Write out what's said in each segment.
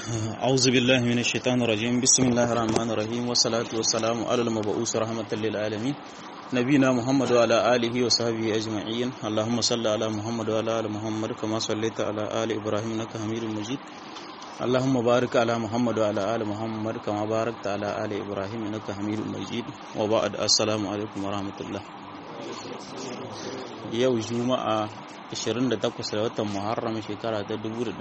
أعوذ بالله من الشيطان الرجيم بسم الله الرحمن الرحيم والصلاة والسلام على المبعوث رحمة للعالمين نبينا محمد وعلى آله وصحبه أجمعين اللهم صل على محمد وعلى آل محمد كما صليت على آل إبراهيم إنك حميد مجيد اللهم بارك على محمد وعلى آل محمد كما باركت على آل إبراهيم إنك حميد مجيد وبعد السلام عليكم ورحمة الله. يوم جمعة 28 da watan Muharram shekara ta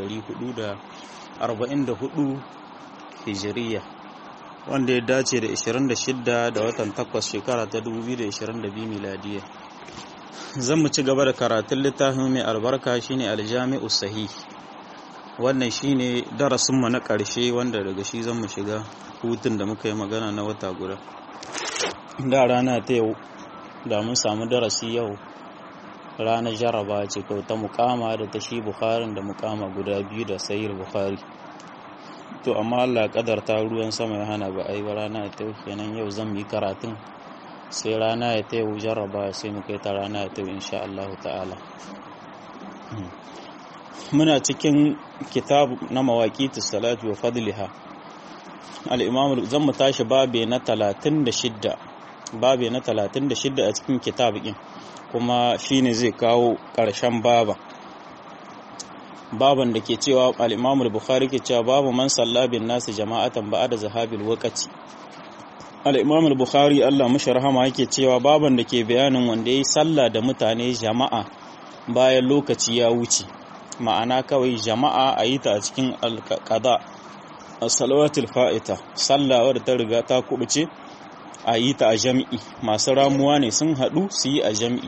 1444 Hijiriya wanda ya dace da 26 da watan 8 shekara ta 2022 miladiya. Zan mu ci gaba da karatun littafin mai albarka shine Al-Jami'u Sahih. Wannan shine darasin mu na ƙarshe wanda daga shi zan mu shiga hutun da muka yi magana na wata guda. Da rana ta yau da mun samu darasi yau ranar jaraba ce kawai ta mukama da ta shi Bukharin da mukama guda biyu da Sahih Bukhari. To amma Allah kadarta ruwan sama ya hana ba ai ba rana ta kenan yau zan yi karatun sai rana ta yau jaraba sai mu kai ta rana ta insha Allah ta'ala. Muna cikin kitab na mawaqitus salati wa fadliha. Al-Imam zan mu tashi babe na 36 a cikin kitab din kuma shine zai kawo ƙarshen baban da ke cewa al-Imam al-Bukhari ke cewa babu man salla bin nasi jama'atan ba'da zahabil waqti. Al-Imam al-Bukhari Allah mishi rahama yake cewa baban da ke bayanin wanda yayi sallah da mutane jama'a bayan lokaci ya wuce, ma'ana kawai jama'a ayi ta a cikin al-qada as-salawatul fa'ita, sallah wadda ta riga ta kubuce a yi ta a jami'i, masu ramuwa ne sun haɗu su yi a jami'i.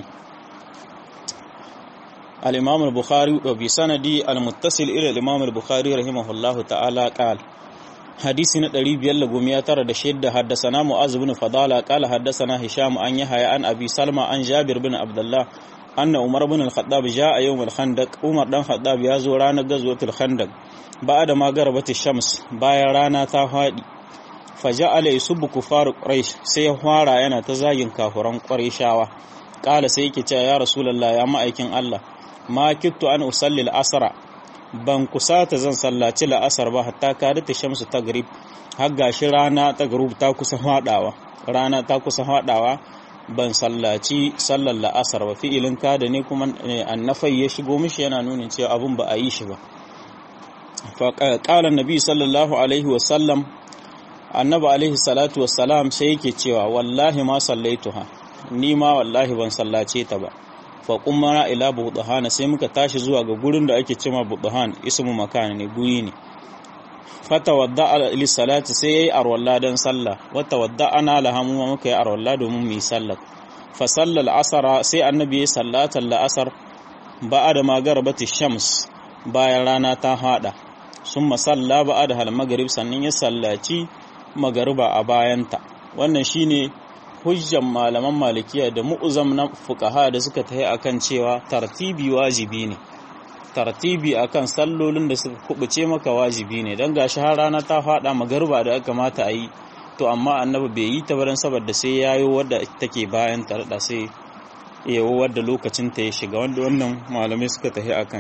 Al-Imam al-Bukhari wa bi sanadi al-muttasil ila al-Imam al-Bukhari rahimahullahu ta'ala qala hadisi na 596 haddathana Mu'az ibn Fadala qala haddathana Hisham an Yahya an Abi Salma an Jabir ibn Abdullah anna Umar ibn al-Khattab jaa yawm al-Khandaq. Umar dan Khattab ya zo ranar gazwatul Khandaq ba'da ma garabat ash-shams, bayan rana ta fadi. Faja'ala yusubbu kufar quraish, sai ya fara yana ta zagin kafuran qurayshawa. Kala sai yake cewa ya rasulullah, ya ma'aikin Allah, ma kittu an usalli al-asra, ban kusata zan sallaci al-asr ba hatta kadata shamsu tagrib, har gashi rana ta garub ta kusa fadawa ban sallaci sallar al-asr ba. Fi'ilin kada ne kuma annafai ya shigo mishi yana nuna cewa abun ba a yi shi ba. Fa qala annabi sallallahu alaihi wa sallam, annabi alaihi salatu wassalam sai yake cewa wallahi ma sallaituha, ni ma wallahi ban sallace ta ba. Fa qumma ila budhan, sai muka tashi zuwa ga gurin da ake cewa budhan, ismu makan ne, guri ne. Fa tawadda lis salati, sai yayi arwalla dan sallah, wa tawadda'ana laha, mu muka yi arwalla domin mu yi sallah. Fa sallal asra, sai annabi ya sallata al-asr ba'da ma garabati shams, bayan rana ta hada. Summa salla ba'da al-maghrib, sannan ya sallaci magariba a bayanta. Wannan shine hujjan malaman malikiya da mu'uzam na fuqaha da suka tahi akan cewa tartibi wajibi ne, tartibi akan sallolin da suka kubuce maka wajibi ne. Dan gashi har rana ta fada magariba da aka mata a yi, to amma annabi bai yi ta baran saboda sai yayo wadda take bayan ta da sai yayo wadda lokacin ta ya shiga, wanda wannan malamai suka tahi akan.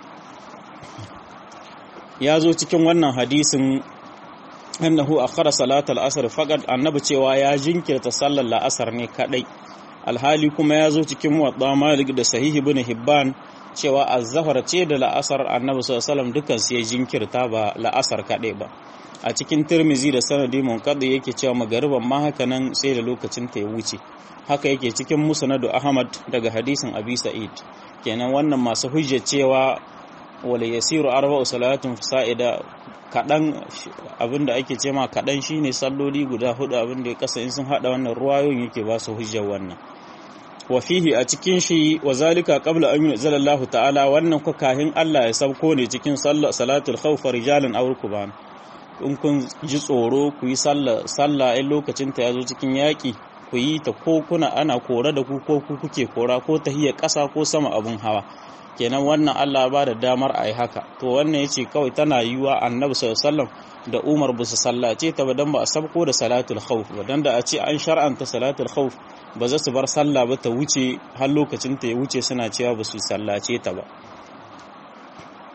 Ya zo cikin wannan hadisin annahu akhara salatal asr faqad, annabi cewa ya jinkirta sallar la'asar ne kadai. Alhali kuma ya zo cikin muwatta Malik da Sahih ibn Hibban cewa az-zuhr ce da la'asar annabi sallallahu alaihi wasallam dukan su ya jinkirta ba la'asar kadai ba. A cikin Tirmizi da sanadi munqadi yake cewa magariban ma haka nan sai da lokacin ta ya wuce. Haka yake cikin Musnad Ahmad daga hadisin Abi Sa'id. Kenan wannan masu hujja cewa wala yasiru arba'u salatun sa'ida, kadan abinda ake ce ma kadan shine salloli guda hudu, abinda ya kasa in sun hada wannan ruwayoyin yake ba su hujjar wannan. Wa fihi, a cikin shi, wa zalika qabla an yunzala Allah ta'ala, wannan ko kahin Allah ya sabko ne cikin salatul khawf rijalan aw rukban. In kun ji tsoro ku yi sallah in lokacin ta yazo cikin yaki, ku yi ta ko kuna ana kora da ku ko ku kuke kora, ko tahiyya kasa ko sama abun hawa. Kenan wannan Allah ba da damar a yi haka. To wannan yace kawai tana yiwa annabi sallallahu alaihi wasallam da Umar ba su sallace ta ba dan ba a sabko da salatul khawf ba, dan da a ce an shar'anta salatul khawf ba za su bar sallah ba ta wuce har lokacin ta ya wuce suna cewa ba su sallace ta ba.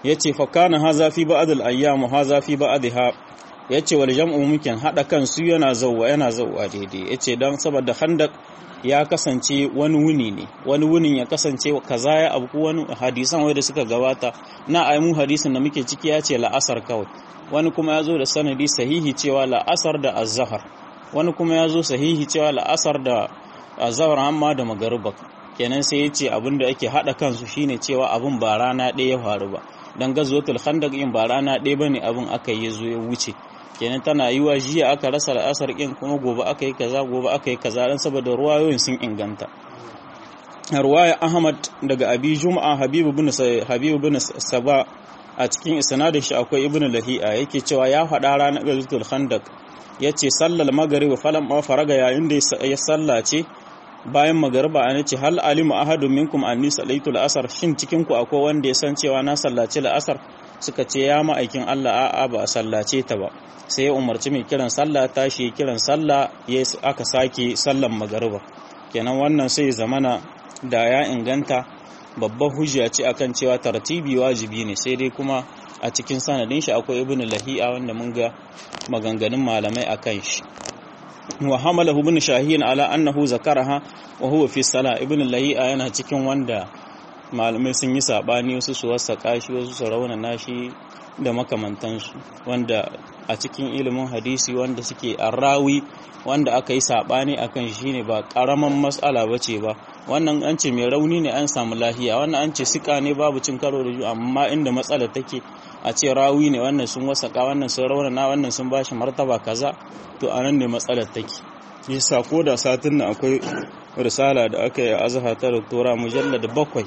yace fa kana haza fi ba'd al-ayyam haza fi ba'dha yace wal jam'u mumkin hada kansu yana zawwa daidai yace dan saboda khandaq ya kasance wani wuni ne, wani wunin ya kasance kaza ya abu, wani hadisan wanda suka gabata na aimu hadisin da muke ciki ya ce la'asar kawai, wani kuma ya zo da sanadi sahihi cewa la'asar da azhar, wani kuma ya zo sahihi cewa la'asar da azhar amma da magariba. Kenan sai ya ce abin da ake haɗa kansu shine cewa abin ba rana ɗaya ya faru ba, dan gazwatul khandaq in ba rana ɗaya bane abin aka yi zo ya wuce. Kenan tana yiwa jiya aka rasa al'asar kin kuma gobe aka yi kaza, gobe aka yi kaza, dan saboda ruwayoyin sun inganta. Ruwaya Ahmad daga Abi Jum'a Habib ibn Saba a cikin isnadin shi akwai Ibn Lahi'a yake cewa ya faɗa ranar Ghazwatul Khandaq yace sallal maghrib falam ma faraga yayin da ya sallace bayan magariba an ce hal alimu ahadun minkum anni sallaitul asr, shin cikin ku akwai wanda ya san cewa na sallaci la'asar? Suka ce ya ma'aikin Allah a'a ba a sallace ta ba. Sai ya umarci mai kiran sallah tashi kiran sallah ya aka sake sallan magariba. Kenan wannan sai zamana da ya inganta babbar hujja ce akan cewa tartibi wajibi ne, sai dai kuma a cikin sanadin shi akwai Ibn Lahi'a wanda mun ga maganganun malamai akan shi. Wa hamalahu ibn Shahin ala annahu zakaraha wa huwa fi salah. Ibn Lahi'a yana cikin wanda malamai sun yi sabani, wasu su wasaka shi, wasu su raunana shi da makamantansu, wanda a cikin ilimin hadisi wanda suke arrawi wanda aka yi sabani akan shi shine ba karaman mas'ala bace ba. Wannan an ce mai rauni ne an samu lahiya, wannan an ce sika ne babu cin karo da amma inda matsala take a ce rawi ne, wannan sun wasaka, wannan sun raunana, wannan sun bashi martaba kaza, to anan ne matsalar take. Yasa ko da satin nan akwai risala da aka yi azha ta doktora mujallad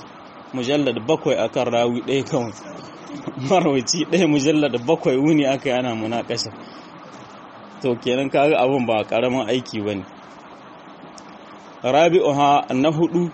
7 akan rawi ɗaya kawai, marwaci ɗaya mujallad 7 wuni aka yi ana munakasha. To kenan kaga abun ba karamin aiki bane. Rabi'uha na hudu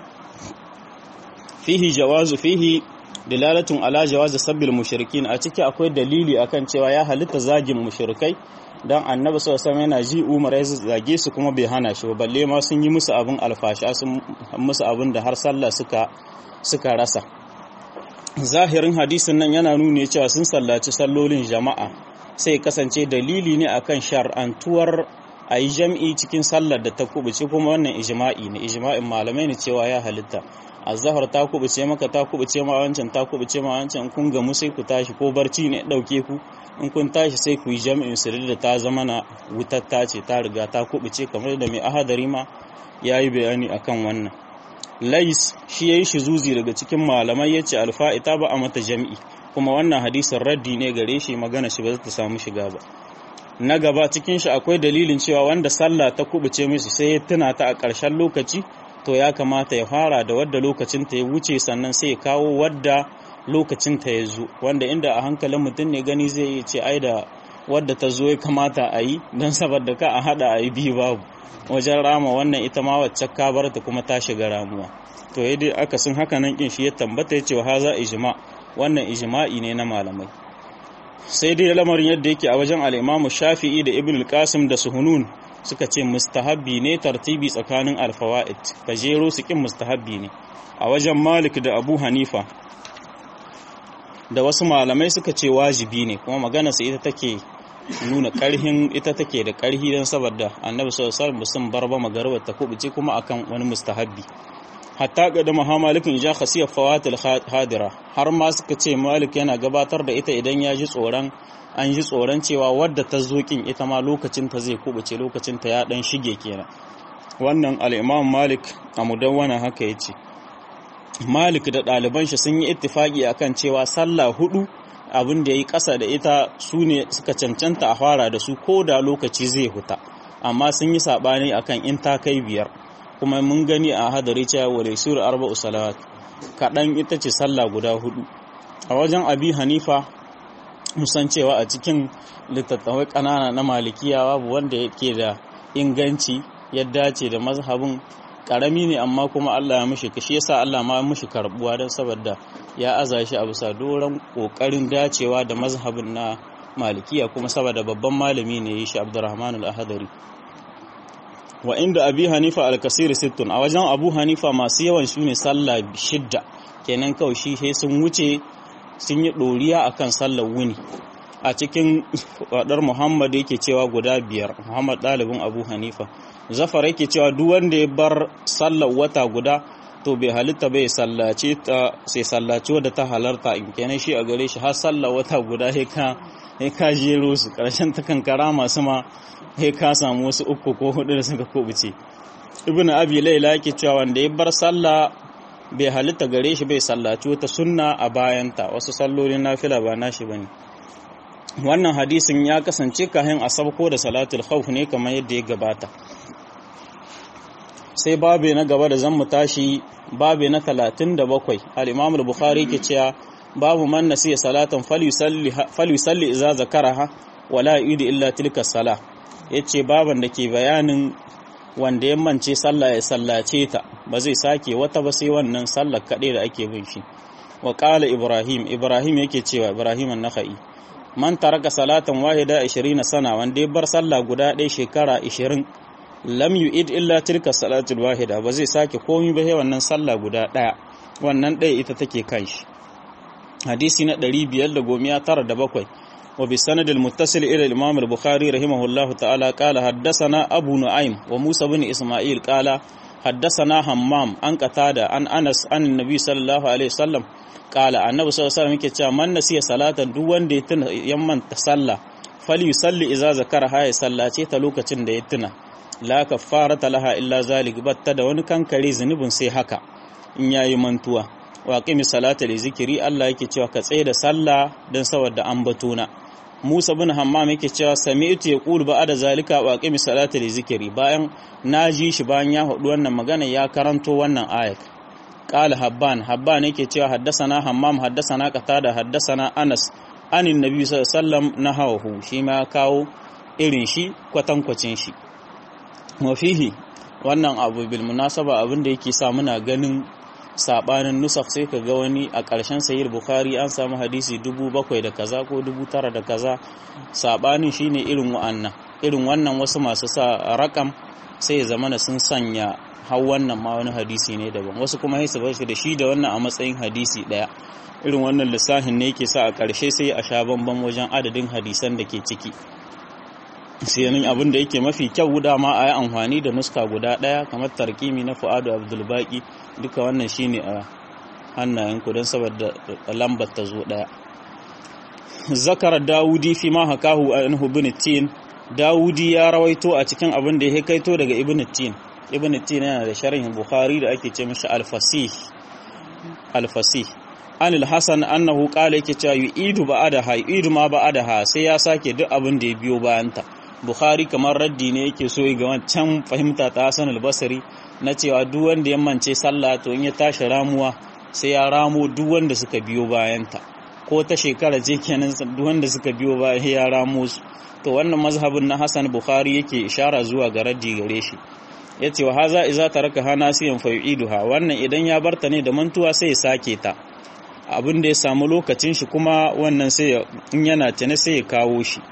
fihi dalalatun ala jawazi sabbil mushrikin, a ciki akwai dalili akan cewa ya halitta zagin mushrikai, dan annabi sallallahu alaihi wasallam yana ji Umar ya zage su kuma bai hana shi ba, balle ma sun yi musu abin alfasha, sun musu abin da har sallah suka rasa. Zahirin hadisin nan yana nuna cewa sun sallaci sallolin jama'a, sai kasance dalili ne akan shar'antuwar a yi jam'i cikin sallar da ta kubuce, kuma wannan ijma'i ne, ijma'in malamai ne cewa ya halitta. Azhar ta kubuce maka, ta kubuce ma wancan, ta kubuce ma wancan, kun gamu sai ku tashi, ko barci ne dauke ku, in kun tashi sai ku yi jam'in sirri da ta zama na wutar ta ce ta riga ta kubuce, kamar da mai ahadari ma yayi bayani akan wannan. Lais shi yayi shizuzi daga cikin malamai yace alfa'ita ba a mata jam'i, kuma wannan hadisin raddi ne gare shi, magana shi ba za ta samu shiga ba. Na gaba cikin shi akwai dalilin cewa wanda sallah ta kubuce mishi sai ya tuna ta a ƙarshen lokaci, to ya kamata ya fara da wadda lokacin ta ya wuce, sannan sai ya kawo wadda lokacin ta ya zo, wanda inda a hankalin mutum ne gani zai yi ce ai da wadda ta zo ya kamata a yi, don saboda ka a hada a yi biyu babu wajen rama wannan ita ma wacce ka bar ta kuma ta shiga ramuwa. To ya dai akasin haka nan kin shi ya tambata ya ce wa haza ijma, wannan ijma'i ne na malamai. Sai dai lamarin yadda yake a wajen al-Imam Shafi'i da Ibn al-Qasim da Suhunun suka ce mustahabbi ne tartibi tsakanin al-fawaid, kajero su kin mustahabbi ne. A wajen Malik da Abu Hanifa da wasu malamai suka ce wajibi ne, kuma magana sai ita take nuna karhin, ita take da karhi dan saboda Annabi sallallahu alaihi wasallam barba magarwa ta kubuce kuma akan wani mustahabbi. Hatta ga da Malikin ja khasiyar fawatil hadira, har ma suka ce Malik yana gabatar da ita idan ya ji tsoron, an ji tsoron cewa wadda ta zokin ita ma lokacin ta zai kubuce, lokacin ta ya dan shige kenan. Wannan al-Imam Malik a mudawwana haka yace. Malik da ɗaliban shi sun yi ittifaki akan cewa sallah hudu abin da yayi ƙasa da ita sune suka cancanta a fara da su ko da lokaci zai huta, amma sun yi sabani akan in ta kai 5. Kuma mun gani a hadari cewa wale sura 4 salawat kaɗan ita ce sallah guda 4. A wajen Abi Hanifa musan cewa a cikin littattafai ƙanana na Malikiya babu wanda yake da inganci ya dace da mazhabin, ƙarami ne amma kuma Allah ya mishi kashi, yasa Allah ma mishi karbuwa don saboda ya aza shi a bisa doron ƙoƙarin dacewa da mazhabin na Malikiya, kuma saboda babban malami ne ya shi Abdurrahman al-Ahdari. Wa inda Abi Hanifa al-kasir 6, a wajen Abu Hanifa masu yawan su ne sallah 6, kenan kawai shi sai sun wuce sun yi ɗoriya akan sallar wuni. A cikin wadar Muhammad yake cewa guda 5, Muhammad ɗalibin Abu Hanifa. Zafar yake cewa duk wanda ya bar sallar wata guda to bai halitta bai sallace ta, sai sallaci wadda ta halarta in kenan shi a gare shi har sallar wata guda sai ka jero su karshen ta kankara masu ma sai ka samu wasu 3 ko 4 da suka kubuce. Ibn Abi Layla yake cewa wanda ya bar sallah bai halitta gare shi bai sallaci wata sunna a bayanta, wasu sallolin nafila ba nashi bane. Wannan hadisin ya kasance kahin asabko da salatul khawf ne kamar yadda ya gabata. Sai babe na gaba da zan mu tashi babe na 37 al-Imam al-Bukhari ke cewa babu man nasiya salatan falyusalli idza zakaraha wala yu'id illa tilka salah. Yace baban da ke bayanin wanda ya mance sallah ya sallace ta ba zai sake wata ba sai wannan sallar kaɗai da ake bin shi. Wa qala Ibrahim yake cewa Ibrahim an-Nakhai man taraka salatan wahida 20 sana, wanda ya bar sallah guda ɗaya shekara 20 lam yu'id illa tilka salatul wahida, ba zai sake komai ba sai wannan sallah guda ɗaya, wannan ɗaya ita take kan shi. Hadisi na 597 wa bi sanadil muttasil ila al-Imam al-Bukhari rahimahullahu ta'ala qala haddathana Abu Nu'aym wa Musa bin Isma'il qala haddathana Hammam an Qatada an Anas an Nabi sallallahu alaihi wasallam qala annabi sallallahu alaihi wasallam yake cewa man nasiya salatan duk wanda ya tuna yamman ta sallah falyusalli idza zakaraha ya sallace ta lokacin da ya tuna, la kaffarata laha illa zalik, batta da wani kankare zunubin sai haka in yayi mantuwa. Wa qimi salata li zikri, Allah yake cewa ka tsaye da sallah dan saboda ambatona. Musa bin Hammam yake cewa sami'tu yaqulu ba'da zalika wa qimi salata li zikri, bayan naji shi bayan ya hudu wannan magana ya karanto wannan ayat. Qala Habban yake cewa haddasana Hammam haddasana Qatada haddasana Anas anin Nabi sallallahu alaihi wasallam nahawu, shi ma kawo irin shi kwatankwacin shi. Wa fihi, wannan abu bil munasaba abin da yake sa muna ganin sabanin nusakh, sai ka ga wani a ƙarshen sahih Bukhari an samu hadisi 7,000 da kaza ko 9,000 da kaza. Sabanin shine irin wannan wasu masu sa rakam sai ya zamana sun sanya har wannan ma wani hadisi ne daban, wasu kuma sai su bar shi da shi da wannan a matsayin hadisi daya. Irin wannan lissafin ne yake sa a ƙarshe sai a sha bamban wajen adadin hadisan da ke ciki. Sai nan abin da yake mafi kyau dama a yi amfani da nuska guda daya kamar tarkimi na Fuadu Abdul Baqi, duka wannan shine a hannayenku don saboda lambar ta zo daya. Zakar Dawudi fi ma hakahu anhu ibn Tin, Dawudi ya rawaito a cikin abin da ya kaito daga Ibn Tin. Ibn Tin yana da sharhin Bukhari da ake ce mishi Al-Fasih. An al-Hasan annahu qala yake cewa yu'idu ma ba'adaha, sai ya sake duk abin da ya biyo bayanta. Bukhari kamar raddi ne yake so ga wancan fahimta ta Hassan al-Basri na cewa duk wanda ya mance sallah to in ya tashi ramuwa sai ya ramo duk wanda suka biyo bayanta, ko ta shekara je kenan duk wanda suka biyo baya ya ramo su. To wannan mazhabin na Hassan Bukhari yake ishara zuwa ga raddi gare shi. Yace wa haza iza taraka hanasiyan fa yu'iduha, wannan idan ya barta ne da mantuwa sai ya sake ta, abin da ya samu lokacin shi kuma wannan sai in yana tana sai ya kawo shi.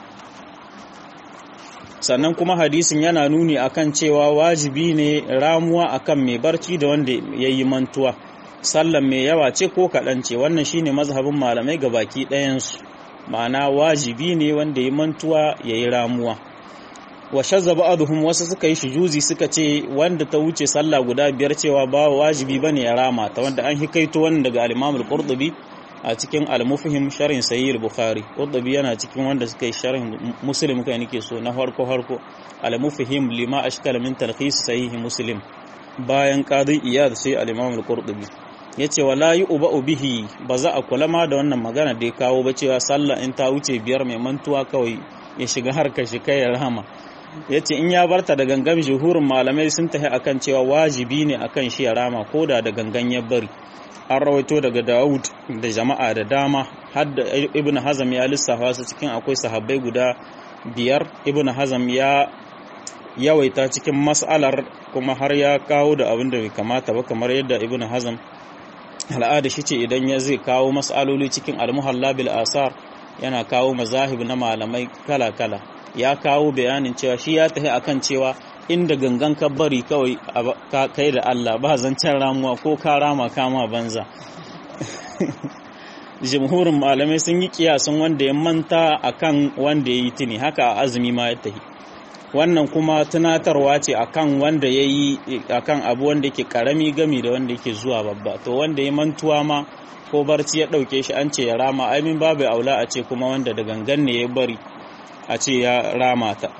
Sannan kuma hadisin yana nuni akan cewa wajibi ne ramuwa akan mai barci da wanda yayi mantuwa, sallan mai yawa ce ko kaɗan ce, wannan shine mazhabin malamai gabaki ɗayansu, ma'ana wajibi ne wanda yayi mantuwa yayi ramuwa. Wa shazza ba'dhum, wasu suka yi shujuzi suka ce wanda ta wuce sallah guda 5 cewa ba wajibi bane ya rama ta, wanda an hikaito wannan daga al-Imam al-Qurtubi a cikin al-Mufhim sharhin Sahih al-Bukhari. Qurtubi yana cikin wanda suka yi sharhin Muslim kai nake so na harko al-Mufhim lima ashkala min talkhis Sahih Muslim, bayan Qadi Iyad sai al-Imam al-Qurtubi yace wala yu'ba bihi, ba za a kula ma da wannan magana da ya kawo ba cewa sallah in ta wuce 5 mai mantuwa kawai ya shiga harkar shi kai ya rahama. Yace in ya barta da gangan, juhurin malamai sun tafi akan cewa wajibi ne akan shi ya rama koda da gangan ya bari. An rawaito daga Dawud da jama'a da dama, har da Ibn Hazm ya lissafa su cikin akwai sahabbai guda 5. Ibn Hazm ya yawaita cikin mas'alar kuma har ya kawo da abin da bai kamata ba, kamar yadda Ibn Hazm al'ada shi ce idan ya zai kawo mas'aloli cikin al-Muhalla bil Asar yana kawo mazahib na malamai kala-kala. Ya kawo bayanin cewa shi ya tafi akan cewa inda gangan ka bari kawai kai da Allah, ba zancen ramuwa ko ka rama kama banza. jumhurin malamai sun yi kiyasin wanda ya manta akan wanda ya yi tuni haka a azumi ma ya tahi wannan kuma tunatarwa ce akan wanda ya yi akan abu wanda yake karami gami da wanda yake zuwa babba to wanda ya mantuwa ma ko barci ya ɗauke shi an ce ya rama aimin babu aula a ce kuma wanda da gangan ne ya bari a ce ya rama ta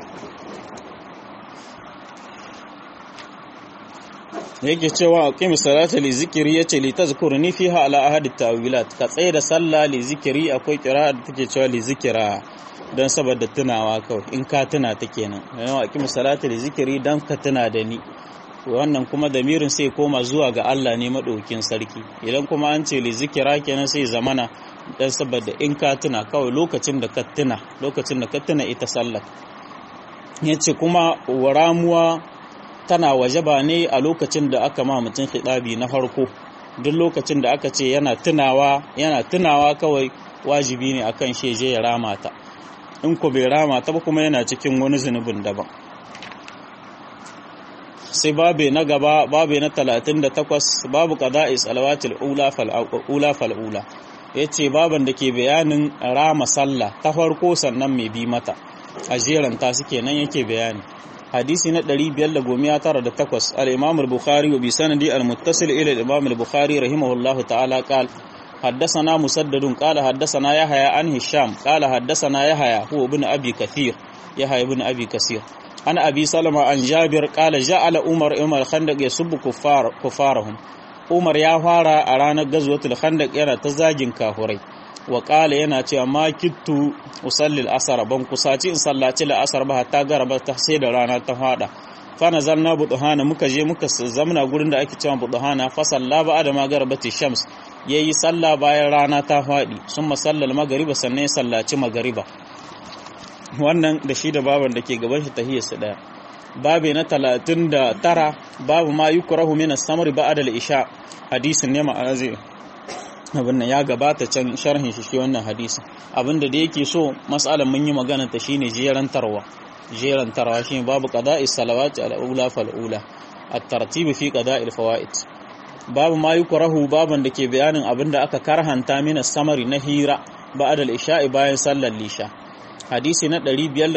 yake cewa aqimi salata li zikri yace li tazkurni fiha ala ahadi tawilat ka tsaye da sallah li zikri akwai qira'a da take cewa li zikra dan saboda tunawa kawai in ka tuna ta kenan yawa aqimi salata li zikri dan ka tuna da ni wannan kuma damirin sai koma zuwa ga Allah ne madaukin sarki idan kuma an ce li zikra kenan sai zamana dan saboda in ka tuna kawai lokacin da ka tuna ita sallar yace kuma waramuwa tana wajaba ne a lokacin da aka ma mutum khidabi na farko duk lokacin da aka ce yana tunawa kawai wajibi ne akan sheje ya rama ta in ko bai rama ta ba kuma yana cikin wani zunubin daban sai babe na gaba babe na 38 babu qada'i salawatil ula fal ula yace baban da ke bayanin rama sallah ta farko sannan mai bi mata a jeranta suke nan yake bayani hadisi na 598 al-Imam al-Bukhari wa bi sanadi al-muttasil ila al-Imam al-Bukhari rahimahullahu ta'ala qala haddathana Musaddad qala haddathana Yahya an Hisham qala haddathana Yahya huwa ibn Abi Kathir Yahya ibn Abi Kathir an Abi Salama an Jabir qala ja'ala Umar al-Khandaq yasubbu kufarahum Umar ya fara a ranar gazwatul Khandaq yana ta zagin kafurai wa qala yana cewa ma kittu usalli al-asr ban kusaci in sallaci al-asr ba hatta garaba ta sai da rana ta fada fa nazalna buduhana muka je muka zamna gurin da ake cewa buduhana fa salla ba da magarabati shams yayi salla bayan rana ta fadi summa sallal magriba sannan sallaci magriba wannan da shi da baban da ke gaban shi tahiyyarsa daya babe na 39 babu ma yukrahu min as-samri ba'da al-isha hadisin ne ma'ana zai abin nan ya gabata can sharhin shi wannan hadisi abinda da yake so mas'alan mun yi magana ta shine jerantarwa shine babu qada'i salawati al-ula fal ula at-tartib fi qada'i al-fawaid babu ma yukrahu baban da ke bayanin abinda aka karhanta min as-samari na hira ba'da al-isha'i bayan sallar lisha hadisi na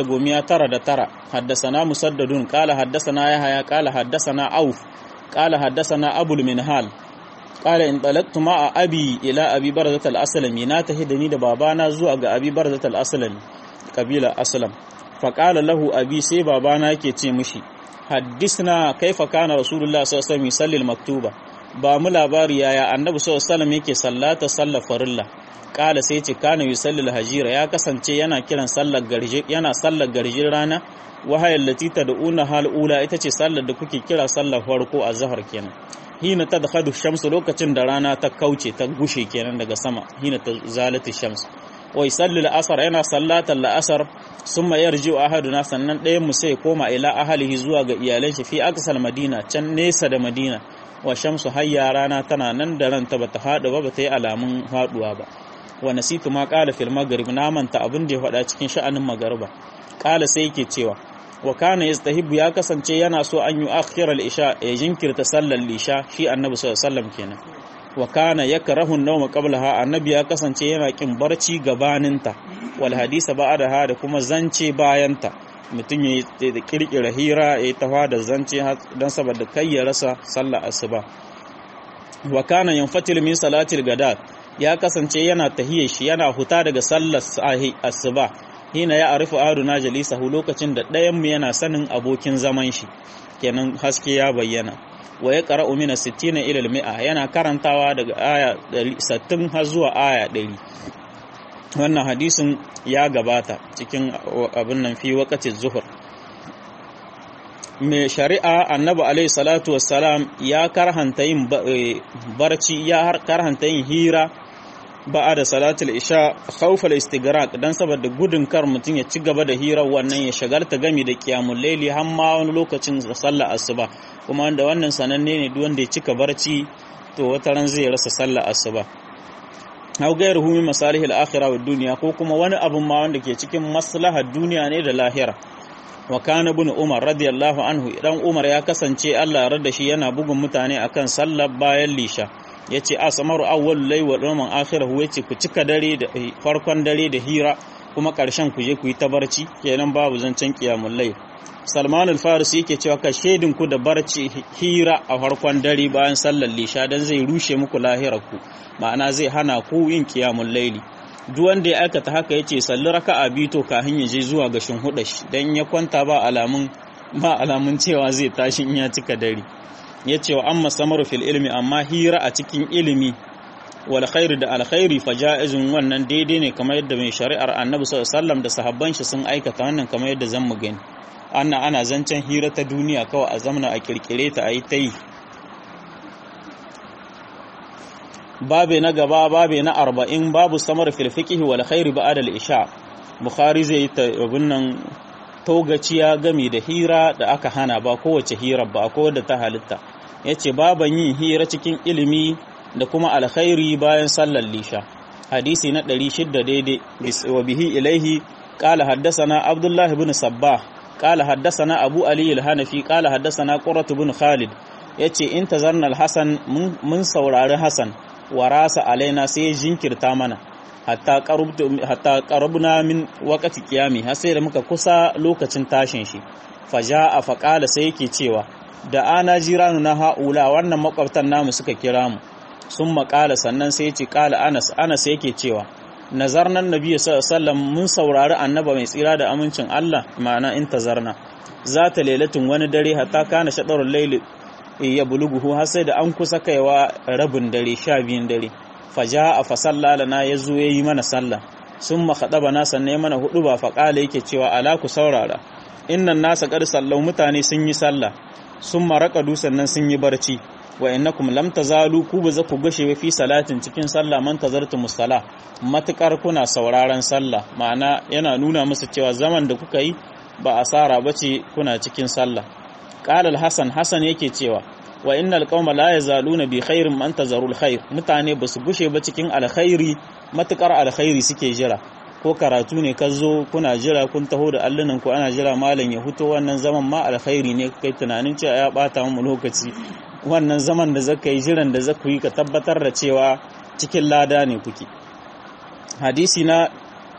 599 haddathana musaddadun qala haddathana yahya qala haddathana auf qala haddathana abul minhal قال in talaqtu ma'a abi ila abi barzat al-aslami na tahidani da babana zuwa ga abi barzat al-aslami kabila aslam fa qala lahu abi sai babana yake ce mishi haddisna kaifa kana rasulullah sallallahu alaihi wasallam yusalli maktuba ba mu labari yaya annabi sallallahu alaihi wasallam yake sallata sallar farilla qala sai ce kana yusalli al-hajira ya kasance yana kiran sallar garje yana sallar garjin rana wahayal lati tad'una hal ula ita ce sallar da kuke kira sallar farko azhar kenan hina tadkhadu shamsu lokacin da rana ta kauce ta gushe kenan daga sama hina tazalati shams wa yusalli al-asr yana sallatan al-asr summa yarji'u ahaduna sannan ɗayan mu sai koma ila ahlihi zuwa ga iyalan shi fi aqsal madina can nesa da madina wa shamsu hayya rana tana nan da ranta bata hadu ba bata yi alamun haduwa ba wa nasitu ma qala fil maghrib na manta abin da ya faɗa cikin sha'anin magariba qala sai yake cewa wa kana yastahibu ya kasance yana so an yi akhir al-isha ya jinkirta sallar lisha shi annabi sallallahu alaihi wasallam kenan wa kana yakrahu an-nawma qablaha annabi ya kasance yana kin barci gabaninta wal hadisa ba'daha da kuma zance bayanta mutun ya da kirkira hira ya tafa da zance dan saboda kai ya rasa sallar asuba wa kana yanfatil min salatil gadat ya kasance yana tahiyya shi yana huta daga sallar asuba hina ya arifu aduna jalisahu lokacin da ɗayanmu yana sanin abokin zaman shi kenan haske ya bayyana wa ya qara'u min 60 ila al-100 yana karantawa daga aya 60 har zuwa aya 100 wannan hadisin ya gabata cikin abin nan fi waqti zuhur mai shari'a annabi alaihi salatu wassalam ya karhanta yin barci ya karhanta yin hira ba'a da salatul isha khawfal istighraq dan saboda gudun kar mutun ya ci gaba da hirar wannan ya shagalta gami da qiyamul layli har ma wani lokacin sallar asuba kuma wanda wannan sananne ne duk wanda ya cika barci to wata ran zai rasa sallar asuba aw gairuhu min masalihil akhirah wad dunya ko kuma wani abun ma wanda ke cikin maslahar duniya ne da lahira wa kana ibn umar radiyallahu anhu idan umar ya kasance Allah ya rada shi yana bugun mutane akan sallar bayan lisha yace asmaru awwal layl wa raman akhirahu yace ku cika dare da farkon dare da hira kuma karshen ku je ku yi tabarci kenan babu zancen qiyamul layl. Salman al-Farisi yake cewa ka shedin ku da barci hira a farkon dare bayan sallar lisha dan zai rushe muku lahirarku, ma'ana zai hana ku yin qiyamul layli. Duk wanda ya aikata haka yace salli raka'a biyu to kafin ya je zuwa ga shinhuda shi dan ya kwanta ba alamun cewa zai tashi in ya cika dare. Yace wa amma samaru fil ilmi, amma hira a cikin ilimi wal khairu da alkhairi fa ja'izun, wannan daidai ne kamar yadda mai shari'ar Annabi sallallahu alaihi wasallam da sahabban shi sun aikata wannan kamar yadda zan mu gani. Ana zancen hira ta duniya kawai a zamana a kirkire ta ayi ta yi. Babe na gaba, babe na 40, babu samar fil fiqh wal khair ba'da al isha. Bukhari zai ta nan togaciya game da hira da aka hana, ba kowace hira ba, ko da ta halitta. Yace baban yin hira cikin ilimi da kuma alkhairi bayan sallar lisha. Hadisi na 600 daidai wa bihi ilaihi qala haddathana Abdullah ibn Sabbah qala haddathana Abu Ali al-Hanafi qala haddathana Qurrat ibn Khalid. Yace intazarna al-Hasan, mun saurari Hasan wa rasa alaina sai jinkirta mana hatta qarabna min waqti qiyami, har sai da muka kusa lokacin tashin shi. Faja'a faqala sai yake cewa da ana jiranu na haula, wannan makwabtan namu suka kira mu. Sun maƙala sannan sai ce ƙala Anas yake cewa nazarnan nabi sallallahu alaihi wasallam, mun saurari annaba mai tsira da amincin Allah, ma'ana intazarna zata lailatin wani dare hatta kana shadarul layl ya buluguhu, har sai da an kusa kaiwa rabin dare 12 dare. Faja'a fa sallana yazo yayi mana sallah. Summa khadabana sannan mana hudu ba faqala yake cewa ala ku saurara, innan nasa qad sallau, mutane sun yi sallah. Summa raqadu sannan sun yi barci. Wa innakum lam tazalu, ku ba za ku gashe ba fi salatin cikin sallah man tazartumus sala, matukar kuna sauraron sallah, ma'ana yana nuna musu cewa zaman da kuka yi ba asara bace, kuna cikin sallah. Qala al-Hasan, Hasan yake cewa wa innal qauma la yazaluna bi khairin man tazarul khair, mutane ba su gushe ba cikin alkhairi matukar alkhairi suke jira. Ko karatu ne ka zo kuna jira, kun taho da allunan ku ana jira malam ya huto, wannan zaman ma alkhairi ne, kai tunanin cewa ya bata mu lokaci, wannan zaman da zaka yi jiran da zaku yi ka tabbatar da cewa cikin lada ne kuke. Hadisi na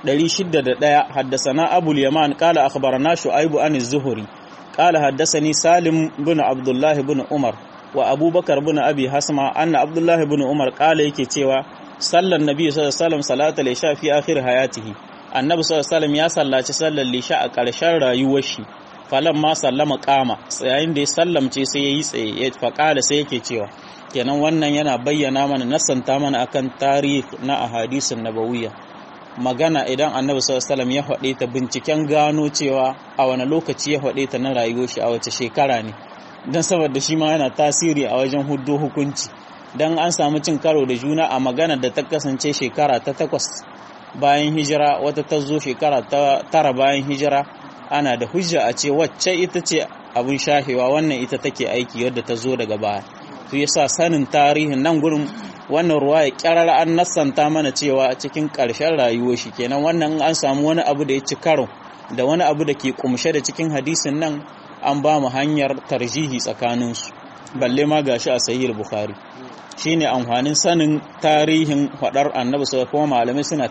601 haddasana Abu al-Yaman qala akhbarana Shu'aib an az-Zuhri qala haddathani Salim bin Abdullah bin Umar wa Abu Bakar bin Abi Hasma anna Abdullah bin Umar qala yake cewa sallan nabi sallallahu alaihi wasallam salatul isha fi akhir hayatihi, annabi sallallahu alaihi wasallam ya sallaci sallar lisha a ƙarshen rayuwar shi. Falamma sallama qama, yayin da ya sallamce sai yayi tsaye, faqala sai yake cewa kenan wannan yana bayyana mana, nasanta mana akan tarihi na ahadisun nabawiyya. Magana idan annabi sallallahu alaihi wasallam ya faɗe ta, binciken gano cewa a wani lokaci ya faɗe ta na rayuwar shi, a wace shekara ne, dan saboda shi ma yana tasiri a wajen huddo hukunci. Dan an samu cin karo da juna a magana da ta kasance shekara ta 8 bayan hijira, wata ta zo shekara ta 9 bayan hijira, ana da hujja a ce wacce ita ce abin shafewa, wannan ita take aiki wadda ta zo daga baya. To yasa sanin tarihin nan gurin wannan ruwaya kyarar an nassanta mana cewa cikin ƙarshen rayuwar shi, kenan wannan an samu wani abu da ya ci karo da wani abu da ke kumshe da cikin hadisin nan, an ba mu hanyar tarjihi tsakaninsu, balle ma gashi a sahih Bukhari. Shine amfanin sanin tarihin faɗar annabi sai kuma malamai suna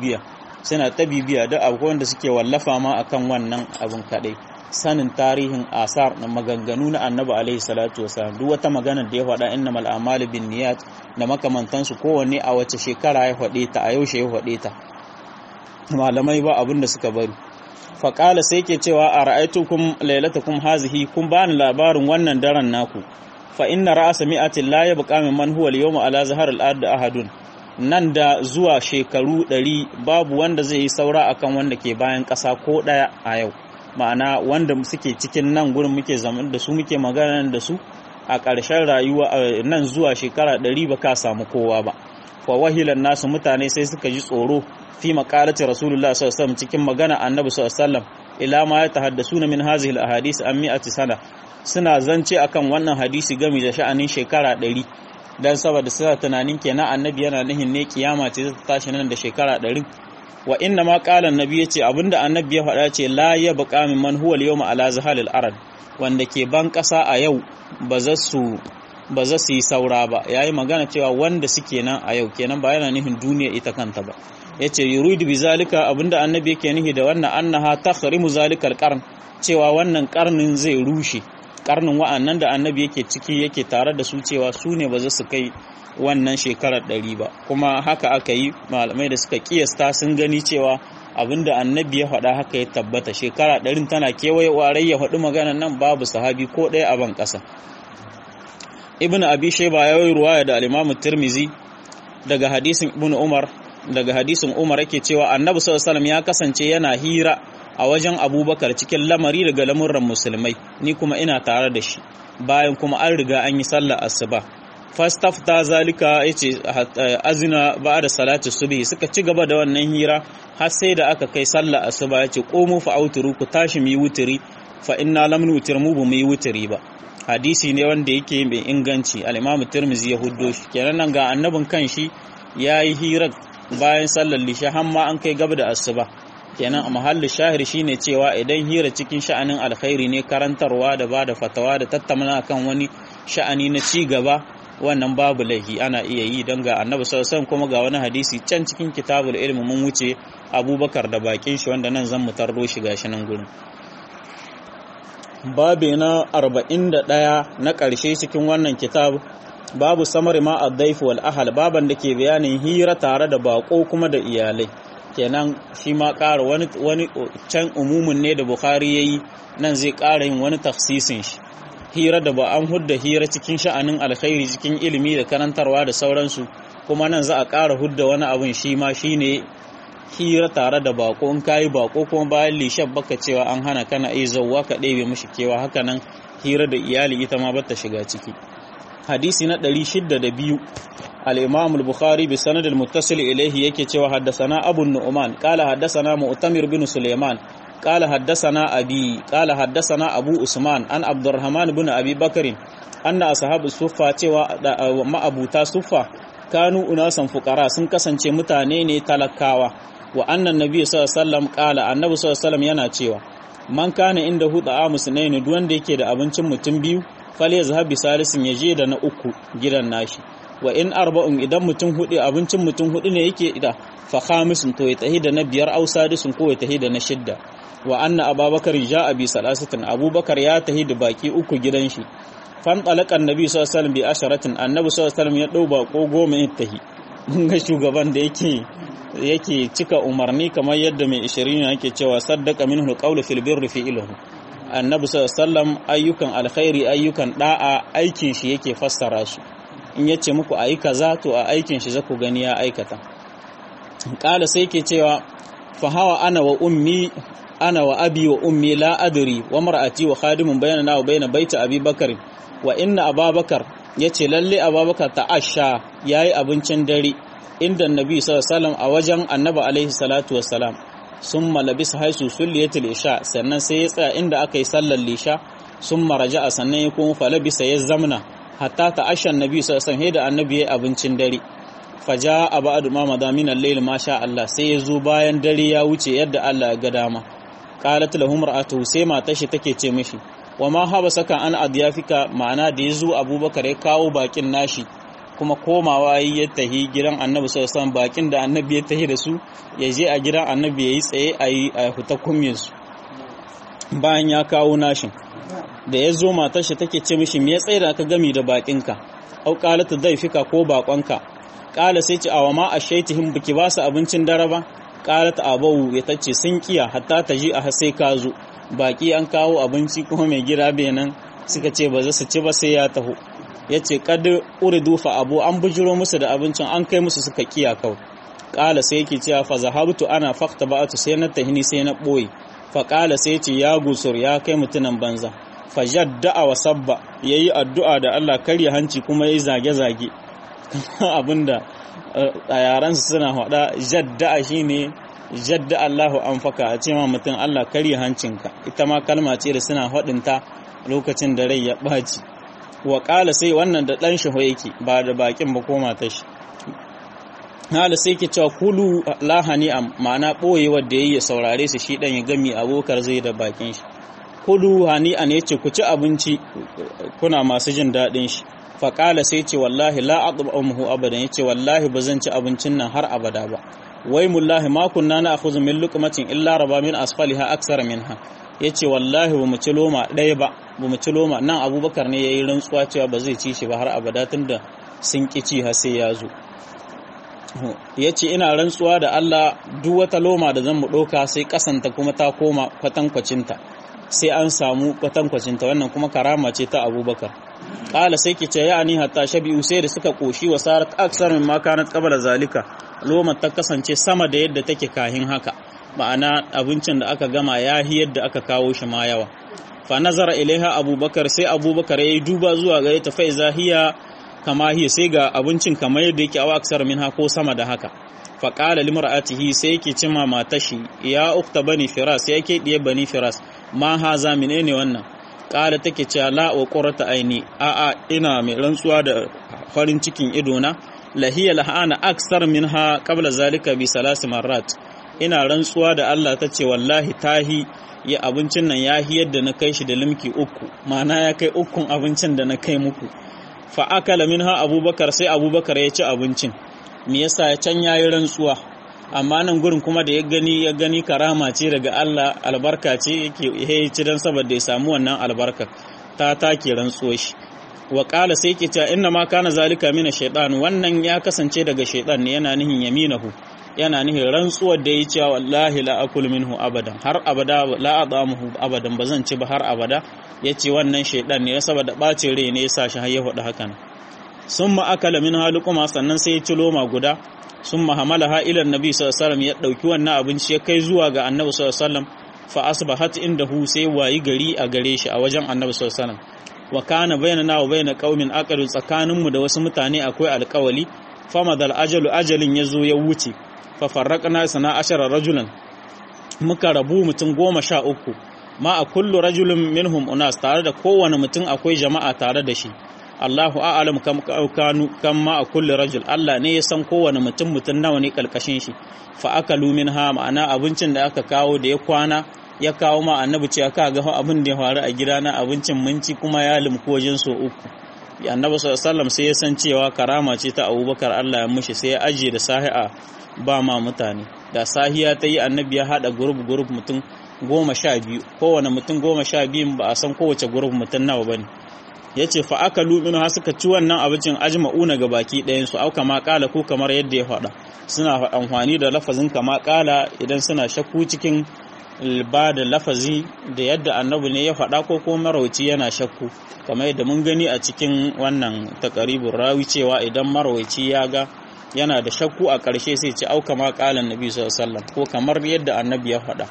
ta bibiya da abubuwan wanda suke wallafa ma akan wannan abin kadai, sanin tarihin asar na maganganu na annabi alaihi salatu wasallam. Duk wata magana da ya faɗa innamal a'malu binniyat da makamantansu, kowanne a wace shekara ya faɗe ta, a yaushe ya faɗe ta, malamai ba abin da suka bari. Faqala sai ke cewa a ra'aytukum lailatakum hazihi, kun bani labarin wannan daren naku. Fa inna ra'asa mi'atin la yabqa mimman huwa al-yawma ala zahar al-ard ahadun, nan da zuwa shekaru 100 babu wanda zai yi saura akan wanda ke bayan ƙasa ko ɗaya a yau, ma'ana wanda suke cikin nan gurin muke zaman da su, muke magana da su, a ƙarshen rayuwa nan zuwa shekara 100 ba ka samu kowa ba. Fa wahilan nasu, mutane sai suka ji tsoro, fi maqalati rasulullah sallallahu alaihi wasallam, cikin magana annabi sallallahu alaihi wasallam, ila ma yatahaddasuna min hadhihi al-ahadith an 100 sana, suna zance akan wannan hadisi game da sha'anin shekara 100, dan saboda suna tunanin kenan annabi yana nihin ne kiyama ce ta tashi nan da shekara 100. Wa inna ma qala annabi, yace abinda annabi ya faɗa ce la yabqa mimman huwa al-yawma ala zahalil ard, wanda ke ban ƙasa a yau ba za su ba za su yi saura ba, yayi magana cewa wanda suke nan a yau, kenan ba yana nufin duniya ita kanta ba. yace yuridu bizalika, abinda annabi yake nihi da wannan annaha takhrimu zalikal qarn, cewa wannan karnin zai rushe, karnin wa'annan da annabi yake ciki yake tare da su, cewa su ne ba za su kai wannan shekarar 100 ba. Kuma haka aka yi, malamai da suka kiyasta sun gani cewa abinda annabi ya faɗa haka ya tabbata, shekara 100 tana kewaye warai ya faɗi maganar nan, babu sahabi ko ɗaya a ban ƙasa. Ibn Abi Shayba ya yi ruwaya da al-Imam Tirmizi daga hadisin Ibn Umar, daga hadisin Umar yake cewa annabi sallallahu alaihi wasallam ya kasance yana hira a wajen Abubakar cikin lamari daga lamurran musulmai, ni kuma ina tare da shi, bayan kuma an riga an yi sallar asuba. Fastafta zalika, yace azina ba'da salati subhi, suka ci gaba da wannan hira har sai da aka kai sallar asuba, yace qumu fa auturu, ku tashi mu yi wutiri, fa inna lam nutir, mu bu mu yi wutiri ba. Hadisi ne wanda yake mai inganci, al-Imam Tirmidhi ya huddo shi. Kenan nan ga annabin kanshi yayi hira bayan sallar lisha har ma an kai gaba da asuba. Kenan a mahallin shahir shine cewa idan hira cikin sha'anin alkhairi ne, karantarwa da bada fatawa da tattauna kan wani sha'ani na ci gaba, wannan babu laifi, ana iya yi. don ga annabi sallallahu alaihi wasallam, kuma ga wani hadisi can cikin kitabul ilmi mun wuce Abubakar da bakin shi, wanda nan zan mu tarro shi gashi nan gurin. Babu na 41 na ƙarshe cikin wannan kitab, babu samar ma ad-dayf wal ahl, baban da ke bayanin hira tare da bako kuma da iyalai. Kenan shi ma ƙara wani can umumin ne da Bukhari yayi, nan zai ƙara yin wani tafsisin shi. Hira da ba an hudda hira cikin sha'anin alkhairi, cikin ilimi da karantarwa da sauransu, kuma nan za a ƙara hudda wani abun shi ma shine hira tare da bako. In kayi bako kuma bayan lishan baka cewa an hana, kana iya zauwa ka ɗebe mishi kewa, haka nan hira da iyali ita ma bata shiga ciki. Hadisi na 602, al-Imam al-Bukhari bi sanad al-muttasil ilayhi yake cewa haddathana Abu Nu'man qala haddathana Mu'tamir bin Sulaiman qala haddathana Abi qala haddathana Abu Usman an Abdurrahman bin Abi Bakr anna ashabu suffa, cewa ma'abuta suffa kanu unasan fuqara, sun kasance mutane ne talakawa. Wa annan nabi sallallahu alaihi wasallam qala, annabi sallallahu alaihi wasallam yana cewa man kana inda hu ta'amu sunaini, duk wanda yake da abincin mutum biyu, fale zahabi salisin, yaje da na uku gidan nashi. Wa in arba'un, idan mutum hudu abincin mutum hudu ne yake da, fa khamisun, to ya tahi da na biyar, au sadisun, ko ya tahi da na shidda. Wa anna Abubakar ja'a bi salasatin, Abubakar ya tahi da baki uku gidan shi. Fan talakan nabi sallallahu alaihi wasallam bi asharatin, annabi sallallahu alaihi wasallam ya dau bako 10 ya tahi. Mun ga shugaban da yake cika umarni, kamar yadda mai 20 yake cewa saddaqa minhu alqawlu fil birri fi ilhu. Annabi sallallahu alaihi wasallam ayyukan alkhairi, ayyukan da'a, aikin shi yake fassara su. In yace muku ayi kaza, to a aikin shi zaku gani ya aikata. Kala sai yake cewa fa hawa ana wa abi wa ummi la adri wa mar'ati wa khadimun bainana wa baina baiti Abi Bakr. Wa inna Abubakar, yace lalle Abubakar ta'asha, yayi abincin dare inda Annabi sallallahu alaihi wasallam, a wajen Annabi alaihi salatu wassalam. Summa labisa haisu sulliyatul isha, sannan sai ya tsaya inda aka yi sallar lisha. Summa raja'a, sannan ya kuma falabisa ya zamna hatta ta'asha Annabi sallallahu alaihi wasallam, da Annabi yayi abincin dare. Faja'a ba'du ma madamin al-layl ma sha Allah, sai ya zo bayan dare ya wuce yadda Allah ya ga dama. Qalat lahu mar'atuhu, sai matar shi take ce mishi, wa ma haba saka an adyafika, ma'ana da yazo Abubakar ya kawo bakin nashi, kuma komawa ya tahi gidan Annabi sallallahu alaihi wasallam, bakin da Annabi ya tahi da su, ya je a gidan Annabi yayi tsaye a huta kummin su bayan ya kawo nashin. Da yazo matar shi take ce mishi, me ya tsaye da ka gami da bakinka? Au qalat daifika, ko bakonka? Qala sai ce, awa ma ashaitihim, biki ba su abincin dare ba? Qalat abau, ya tace sun kiya hatta taji a sai ka zo. Baki an kawo abinci kuma mai gida benan, suka ce ba za su ci ba sai ya taho. Yace kad uridu fa abu, an bujiro musu da abincin, an kai musu suka kiya kawai. Qala sai yake cewa fa zahabtu ana fakta ba'atu, sai na tahini sai na boye. Fa qala sai ce, ya gusur, ya kai mutunan banza. Fa jadda'a wa sabba, yayi addu'a da Allah karya hanci, kuma yayi zage-zage. Abinda a yaran su suna faɗa, jadda'a shine jadda Allahu anfaka, a ce ma mutum Allah karya hancinka. Ita ma kalma ce da suna faɗinta lokacin da rai ya ɓaci. Wa ƙala sai, wannan da ɗan shi yake, ba da bakin ba ko matar shi. Hala sai ke cewa kulu lahani, ma'ana ɓoye wadda ya yi ya saurare su, shi ɗan ya gami abokar zai da bakin shi. Kulu hani an yace ku ci abinci kuna masu jin daɗin shi. faƙala sai ce wallahi la at'amuhu abadan, yace wallahi ba zan ci abincin nan har abada ba. wai mullahi ma kunna na akhudhu min luqmatin illa raba min asfaliha aksar minha, yace wallahi ba mu ci loma ɗaya ba mu ci loma nan. Abubakar ne yayi rantsuwa cewa ba zai ci shi ba har abada tunda sun ki ci har sai ya zo. Yace ina rantsuwa da Allah duk wata loma da zan mu ɗauka sai kasanta kuma ta koma kwatankwacinta, sai an samu kwatankwacinta. Wannan kuma karama ce ta Abubakar. Ƙala sai ki ce ya ni hatta shabi'u, sai da suka koshi wa sarat aksar min ma kanat qabla zalika, lomar ta kasance sama da yadda take kahin haka, ma'ana abincin da aka gama yahi yadda aka kawo shi ma yawa. Fa nazara ilaiha Abubakar, sai Abubakar yayi duba zuwa gare ta, fa iza hiya kama hiya, sai ga abincin kamar yadda yake awa aksar minha ko sama da haka. Fa qala limra'atihi, sai yake cima matashi ya ukhta bani firas, sai yake diye bani firas, ma haza menene wannan? Ƙala take cewa la wa qurrata aini, a'a ina mai rantsuwa da farin cikin idona, lahiya lahana aksar minha qabla zalika bi salas marrat, ina rantsuwa da Allah tace wallahi tahi ya abincin nan yahi yadda na kai shi da limki uku, ma'ana ya kai ukun abincin da na kai muku. Fa akala minha Abubakar, sai Abubakar ya ci abincin. Me yasa ya can yayi rantsuwa? Amma nan gurin kuma da ya gani karama ce daga Allah, albarka ce yake ci dan saboda ya samu wannan albarka ta take rantsuwar shi. Wa qala sai yake cewa inna ma kana zalika min ash-shaytan, wannan ya kasance daga shaytan ne, yana nihin yaminahu, yana nihin rantsuwar da yayi cewa wallahi la akul minhu abadan, har abada la adamuhu abadan, bazan ci ba har abada. Yace wannan shaytan ne saboda bacin rai ne yasa shi har ya faɗi hakan. Summa akala minha luqma, sannan sai ya ci loma guda. Summa hamalaha ila annabi sallallahu alaihi wasallam, ya dauki wannan abinci ya kai zuwa ga annabi sallallahu alaihi wasallam. Fa asbahat indahu, sai wayi gari a gare shi a wajen annabi sallallahu alaihi wasallam. Wa kana bainana wa baina qaumin aqalu, tsakaninmu da wasu mutane akwai alƙawali. Famadal ajalu, ajalin yazo ya wuce. Fa farraqna 12 rajulan, muka rabu mutum 13. Ma a kullu rajulin minhum unas, tare da kowane mutum akwai jama'a tare da shi. Allahu a'lam kam ma a kulli rajul, Allah ne ya san kowane mutum nawa ne kalkashin shi. Fa akalu minha, ma'ana abincin da aka kawo da ya kwana ya kawo ma annabi ce aka ga abin da ya faru a gidana, abincin minci kuma ya limku wajen so uku. Annabi sallallahu alaihi wasallam sai ya san cewa karama ce ta Abubakar, Allah ya mushi, sai ya ajiye da sahi'a ba ma mutane. Da sahiya ta yi annabi ya hada group mutum 12, kowane mutum 12 ba a san kowace group mutum nawa bane. Yace fa akalu minha, suka ci wannan abincin ajma'una ga baki ɗayan su, au kama kala ko kamar yadda ya faɗa. Suna amfani da lafazin kama kala idan suna shakku cikin ba da lafazi da yadda annabi ne ya faɗa, ko kuma marauci yana shakku, kamar yadda mun gani a cikin wannan taqribur rawi cewa idan marauci ya ga yana da shakku a ƙarshe sai ce au kama qalan nabi sallallahu alaihi wasallam, ko kamar yadda annabi ya faɗa.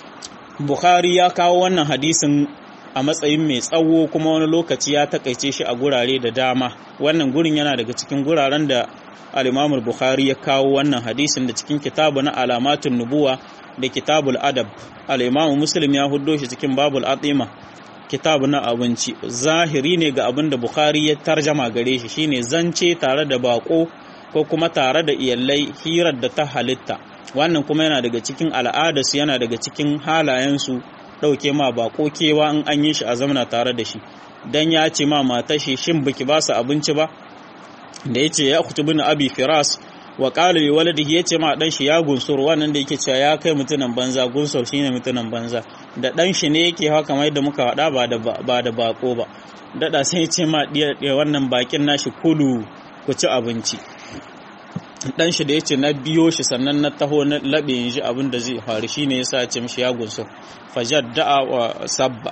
Bukhari ya kawo wannan hadisin a matsayin mai tsawo, kuma wani lokaci ya takaice shi a gurare da dama. Wannan gurin yana daga cikin guraren da al-Imam Bukhari ya kawo wannan hadisin da cikin kitabu na alamatun nubuwa da kitabul adab. Al-Imam Muslim ya huddo shi cikin babul atima, kitabu na abinci. Zahiri ne ga abin da Bukhari ya tarjama gare shi, shine zance tare da bako ko kuma tare da iyalai, hirar da ta halitta. Wannan kuma yana daga cikin al'adarsu, yana daga cikin halayensu, ɗauke ma bako kewa in an yi shi a zamana tare da shi. Dan ya ce ma matar shi, shin baki ba su abinci ba? Da yace ya ukhtu bin abi firas wa qala li waladihi, yace ma dan shi ya gunsur, wannan da yake cewa ya kai mutunan banza, gunsur shine mutunan banza, da dan shi ne yake haka kamar yadda muka faɗa, ba da bako ba. Dada sai yace ma diya wannan bakin nashi, kulu ku ci abinci. Dan shi da yace na biyo shi sannan na taho na labe shi abin da zai faru, shine yasa ya ce mishi ya gunsur. Fajadda wa sabba,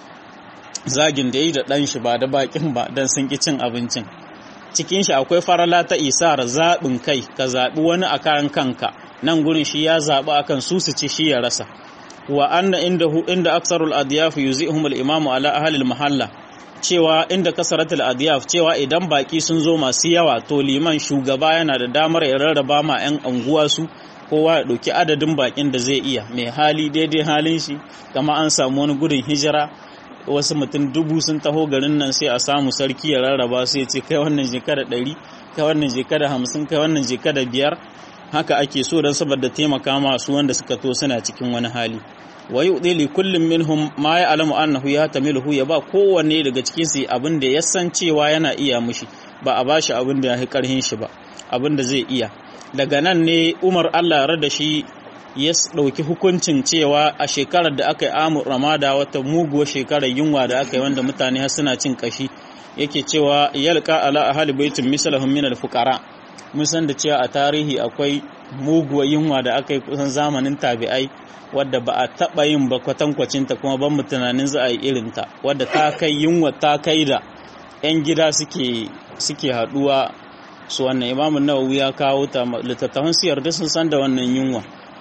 zagin da yi da dan shi ba da bakin ba, dan sun ki cin abincin. Cikin shi akwai farala ta isar, zaɓin kai, ka zaɓi wani a kayan kanka. Nan gurin shi ya zaɓi akan su ci shi ya rasa. Wa anna inda aksarul adiyaf yuzihum al-imamu ala ahli al-mahalla, cewa inda kasaratul adiyaf, cewa idan baki sun zo masu yawa, to liman shugaba yana da damar ya rarraba ma 'yan anguwa su, kowa ya ɗauki adadin bakin da zai iya, mai hali daidai halin shi. Kama an samu wani gudun hijira, wasu mutum 1000 sun taho garin nan, sai a samu sarki ya rarraba su, ya ce kai wannan jeka da 100, kai wannan jeka da 50, kai wannan jeka da 5. Haka ake so don saboda taimaka masu wanda suka to suna cikin wani hali. wa yu'ti li kullin minhum ma ya'lamu annahu yahtamiluhu, ya ba kowanne daga cikin su abin da ya san cewa yana iya mushi, ba a bashi abin da ya karhin shi ba, abin da zai iya. Daga nan ne Umar Allah ya rada shi ya ɗauki hukuncin cewa a shekarar da aka yi amur ramada, wata muguwar shekarar yunwa da aka yi wanda mutane har suna cin kashi, yake cewa yalqa ala ahli baitin mislahum min al-fuqara. Mun san da cewa a tarihi akwai muguwar yunwa da aka yi kusan zamanin tabi'ai wadda ba a taɓa yin ba kwatankwacin ta, kuma ban mu tunanin za a yi irin ta, wadda ta kai yunwa ta kai da 'yan gida suke haɗuwa su. Wannan Imam Nawawi ya kawo ta, littattafan siyar da sun san da wannan yunwa.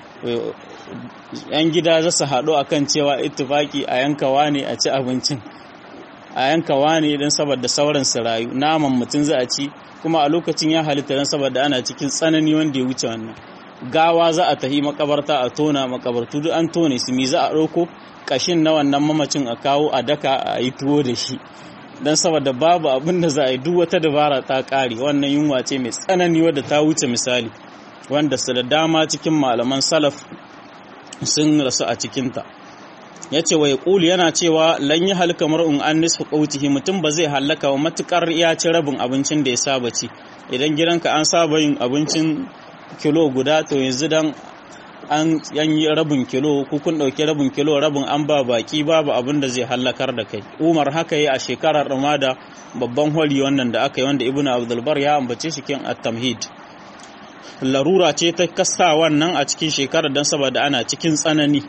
'Yan gida za su haɗu akan cewa ittifaki a yankawa ne a ci abincin, a yankawa ne don saboda sauran su rayu, naman mutum za a ci, kuma a lokacin ya halitta don saboda ana cikin tsanani wanda ya wuce wannan. Gawa za a tahi makabarta a tona, makabartu duk an tone su, mi za a ɗauko kashin na wannan mamacin a kawo a daka a yi tuwo da shi, don saboda babu abin da za a yi, duk wata dabara ta ƙare. Wannan yunwa ce mai tsanani wadda ta wuce misali, wanda su da dama cikin malaman salaf sun rasu a cikinta. Ya ce wa ya ƙuli, yana cewa lan yi halka mar'un an nisfu ƙautihi, mutum ba zai hallaka wa matuƙar ya ci rabin abincin da ya saba ci. Idan gidanka an saba yin abincin kilo guda, to yanzu dan an yi rabin kilo, ko kun ɗauki rabin kilo, rabin an ba baki, babu abin da zai hallakar da kai. Umar haka yi a shekarar Ramada, babban holi wannan da aka yi, wanda Ibn Abdulbar ya ambace shi kin at-Tamhid. Larura ce ta kasa wannan a cikin shekarar don saboda ana cikin tsanani,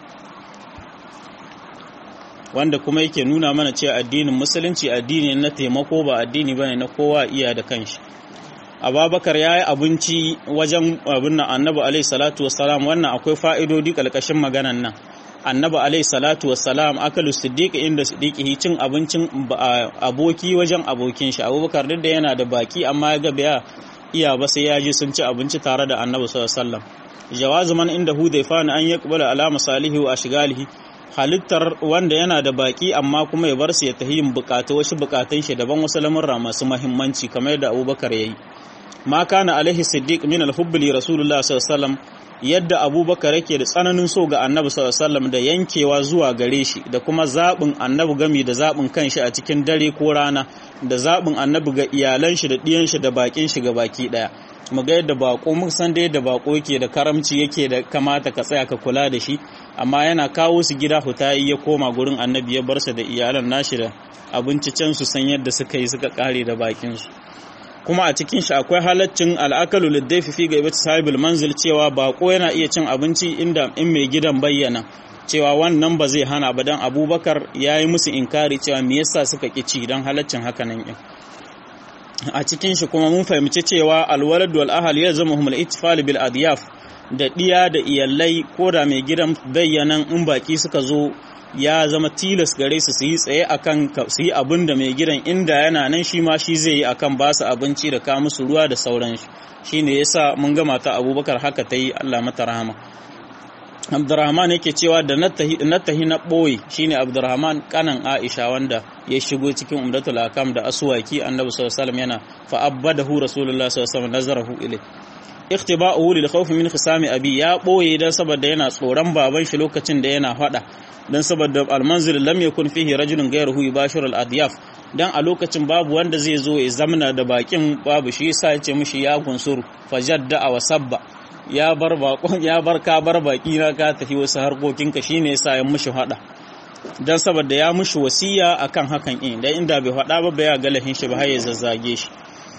wanda kuma yake nuna mana cewa addinin musulunci addini na taimako, ba addini bane na kowa iya da kanshi. Abubakar ya yi abinci wajen abin nan Annabi alaihi salatu wassalam. Wannan akwai fa'idodi kalkashin maganan nan. Annabi alaihi salatu wassalam akalu siddiq inda siddiqihi, cin abincin aboki wajen abokin shi. Abubakar duk da yana da baki, amma ya ga baya iya ba sai ya ji sun ci abinci tare da Annabi sallallahu alaihi wasallam. Jawazu man inda Hudayfa an yaqbala ala masalihi wa ashghalihi, halittar wanda yana da baki amma kuma ya bar su ya tahi yin bukatu, wasu bukatun shi daban, wasu lamurra masu muhimmanci, kamar yadda Abubakar yayi. Ma kana alaihi siddiq min al-hubb li rasulullah sallallahu alaihi wasallam, yadda Abubakar yake da tsananin so ga Annabi sallallahu alaihi wasallam da yankewa zuwa gare shi, da kuma zabin Annabi gami da zabin kanshi a cikin dare ko rana, da zabin Annabi ga iyalan shi da diyan shi da bakin shi ga baki daya. Mu ga yadda bako, mun san da yadda bako yake da karamci, yake da kamata ka tsaya ka kula da shi, amma yana kawo su gida hutayi ya koma gurin Annabi ya bar su da iyalan nashi da abinci can, su san yadda suka yi suka kare da bakin su. Kuma a cikin shi akwai halaccin al'akalu liddaifi fi gaibati sahibul manzil, cewa bako yana iya cin abinci inda in mai gidan bayyana, cewa wannan ba zai hana ba, dan Abubakar ya yi musu inkari cewa me yasa suka ki ci, dan halaccin haka nan din. A cikin shi kuma mun fahimci cewa alwalad wal ahl yalzamuhum al-ittifal bil adyaf, da diya da iyalai ko da mai gidan bayyanan, in baki suka zo ya zama tilas gare su yi tsaye akan su yi abin da mai gidan inda yana nan shi ma shi zai yi akan ba su abinci da ka musu ruwa da sauran shi. Shine yasa mun ga mata Abubakar haka ta yi, Allah mata rahama. Abdurrahman yake cewa da natahi na boye, shine Abdurrahman kanan Aisha wanda ya shigo cikin Umdatul Ahkam da aswaki, Annabi sallallahu alaihi wasallam yana fa abadahu Rasulullah sallallahu alaihi wasallam nazarahu ilay. Ikhtiba'uhu lil khawf min khisami abi, ya boye dan saboda yana tsoron baban shi lokacin da yana fada, dan saboda almanzil lam yakun fihi rajulun ghayruhu yubashiru al-adyaf, dan a lokacin babu wanda zai zo ya zamna da bakin, babu shi yasa ya ce mishi ya gunsuru fajadda wa sabba, ya bar bakon, ya bar ka bar baki na ka tafi wasu harkokin ka, shine yasa ya mishi hada, dan saboda ya mishi wasiya akan hakan in dan inda bai hada ba ya ga lahin shi ba har ya zazzage shi.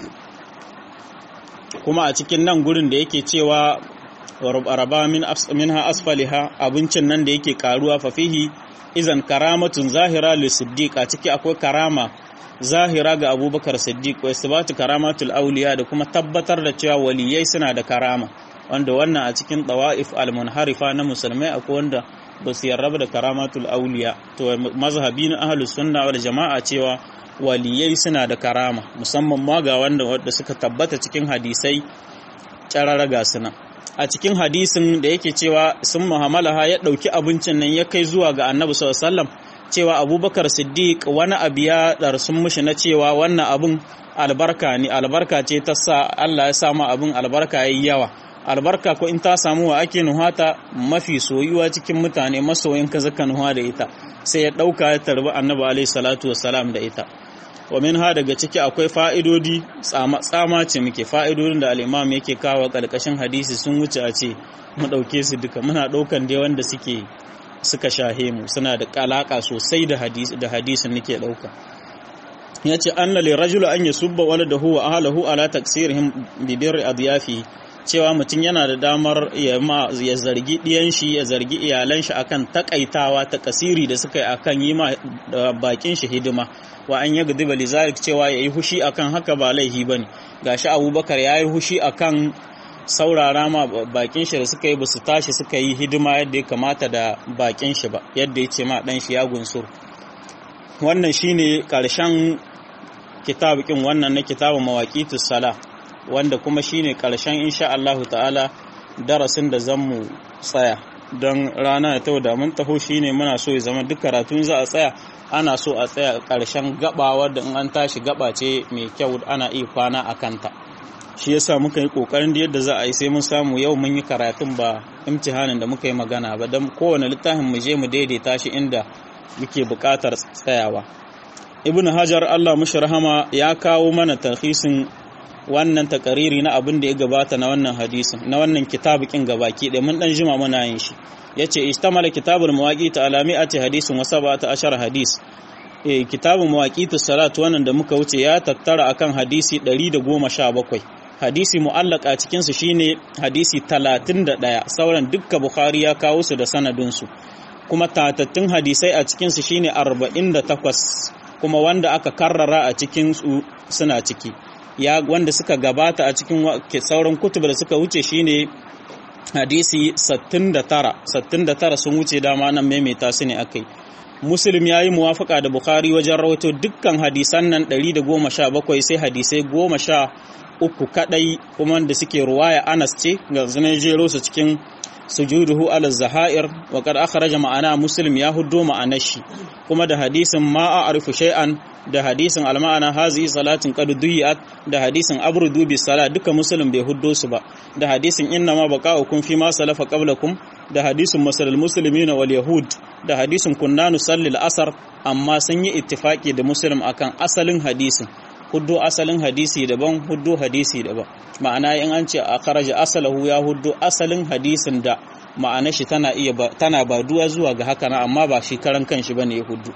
Kuma a cikin nan gurin da yake cewa araba minha asfaliha, abincin nan da yake karuwa, fa fihi izan karamatun zahira li siddiq, a ciki akwai karama zahira ga Abubakar Siddiq, wa isbatu karamatul awliya, da kuma tabbatar da cewa waliyai suna da karama, wanda wannan a cikin tawaif al-munharifa na musulmai akwai wanda ba su yarda da karamatul awliya. To mazhabi na ahlus sunna wal jama'a cewa waliyai suna da karama, musamman ma ga wanda suka tabbata cikin hadisai cararraga suna. A cikin hadisin da yake cewa sun muhammalaha, ya ɗauki abincin nan ya kai zuwa ga Annabi sallallahu alaihi wasallam, cewa Abubakar Siddiq wani abu ya darsun mushi na cewa wannan abun albarka ne, albarka ce ta sa Allah ya sa ma abun albarka yayi yawa, albarka ko in ta samu wa ake nuhata mafi soyuwa cikin mutane masoyin ka zaka nuha da ita sai ya dauka ya tarbi annabi alaihi salatu wassalam da ita wa minha daga ciki akwai fa'idodi tsama ce muke fa'idodin da al-imam yake kawo kalkashin hadisi sun wuce a ce mu dauke su duka muna daukan dai wanda suka shahe mu suna da kalaka sosai da hadisin nake dauka yace anna li rajul an yasubba waladahu wa ahlihi ala taksirihim bi birri adyafi cewa mutum yana da damar ya zargi diyan shi ya zargi iyalan shi akan takaitawa ta kasiri da suka yi akan yi ma bakin shi hidima wa an yagdiba lizalik cewa yayi hushi akan haka ba laihi bane gashi Abubakar yayi hushi akan saurara ma bakin shi da suka yi basu tashi suka yi hidima yadda ya kamata da bakin shi ba yadda ya ce ma dan shi ya gunsur wannan shine karshen kitabukin wannan na kitabun mawaqitus sala wanda kuma shine karshen insha Allah ta'ala darasin da zamu tsaya don rana ta da mun taho shine muna so ya zama duk karatun za a tsaya ana so a tsaya karshen gaba wadda in an tashi gaba ce mai kyau ana iya kwana a kanta shi yasa muka yi kokarin da yadda za a yi sai mun samu yau mun yi karatun ba imtihanin da muka yi magana ba don kowane littafin mu je mu daidaita shi inda muke buƙatar tsayawa. Ibn Hajar Allah mushi rahama ya kawo mana tarhisin wannan takariri na abin da ya gabata na wannan hadisin na wannan kitabukin gabaki da mun dan jima muna yin shi yace istamala kitabul mawaqit ala mi'ati hadisin wa 17 hadis kitabul mawaqitus salat wannan da muka wuce ya tattara akan hadisi 117 hadisi mu'allaka cikin su shine hadisi 31 sauran dukkan Bukhari ya kawo su da sanadin su kuma tatattun hadisai a cikin su shine 48 kuma wanda aka karrara a cikin su suna ciki ya wanda suka gabata a cikin sauran kutuba da suka wuce shine hadisi 69 sun wuce dama nan maimaita su ne akai Muslim yayi muwafaka da Bukhari wajen rawaito dukkan hadisan nan 117 sai hadisai 13 kadai kuma wanda suke ruwaya Anas ce ga zanen jero su cikin sujuduhu ala zahair wa qad akhraja ma'ana Muslim ya huddo ma'anar shi kuma da hadisin ma a'rifu shay'an da hadisin alma'ana hazihi salatin qad duyat da hadisin abrudu bis sala duka Muslim bai huddo su ba da hadisin inna ma baqa'ukum fi ma salafa qablakum da hadisin masalal muslimina wal yahud da hadisin kunna nusalli al-asr amma sun yi ittifaki da Muslim akan asalin hadisin huddo asalin hadisi daban huddo hadisi daban ma'ana in an ce akhraja asalahu ya huddo asalin hadisin da ma'ana shi tana baduwa zuwa ga haka na amma ba shi karan kanshi bane ya huddo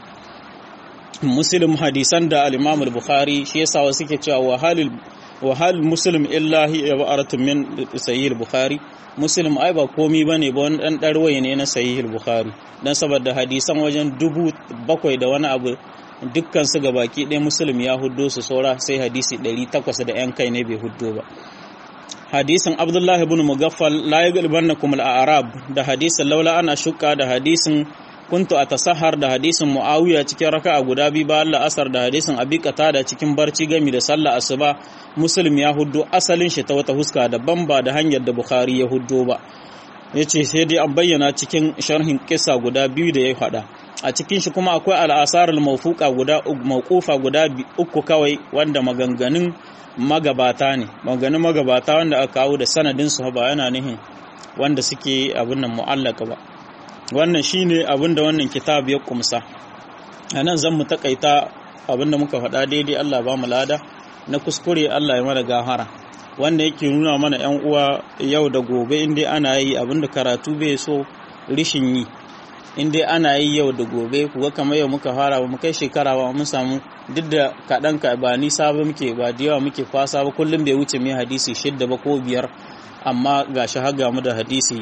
Muslim hadisan da al-Imam al-Bukhari shi yasa wasu suke cewa wa hal Muslim illa hiya ba'aratun min sahih al-Bukhari Muslim ai ba komi bane ba wani dan darwaye ne na sahih al-Bukhari dan saboda hadisan wajen 7,000 da wani abu dukkan su gabaki ɗaya Muslim ya huddo su saura sai hadisi 800 da yan kai ne bai huddo ba hadisin Abdullah ibn Mughaffal la yaghlibannakum al-a'rab da hadisin laula ana shukka da hadisin kuntu atasahhar da hadisin Muawiya cikin raka'a guda biyu ba Allah asar da hadisin Abi Qatada cikin barci gami da sallah asuba Muslim ya huddo asalin shi ta wata huska daban ba da hanyar da Bukhari ya huddo ba yace sai dai an bayyana cikin sharhin kissa guda biyu da ya faɗa a cikin shi kuma akwai al-asar al-mawfuqa mawqufa guda uku kawai wanda maganganun magabata ne maganganun magabata wanda aka kawo da sanadin su ba yana nihin wanda suke abin nan mu'allaka ba wannan shine abinda wannan kitab ya kumsa anan zan mu takaita abinda muka faɗa daidai Allah ba mu lada na kuskure Allah ya mana gafara wanda yake nuna mana ƴan uwa yau da gobe indai ana yi abinda karatu bai so rishin yi indai ana yi yau da gobe kuga kamar yau muka fara ba mu kai shekara ba mun samu duk da kaɗan ka ba nisa ba muke ba da yawa muke kwasa ba kullum bai wuce mai hadisi 6 ba ko 5 amma gashi har ga mu da hadisi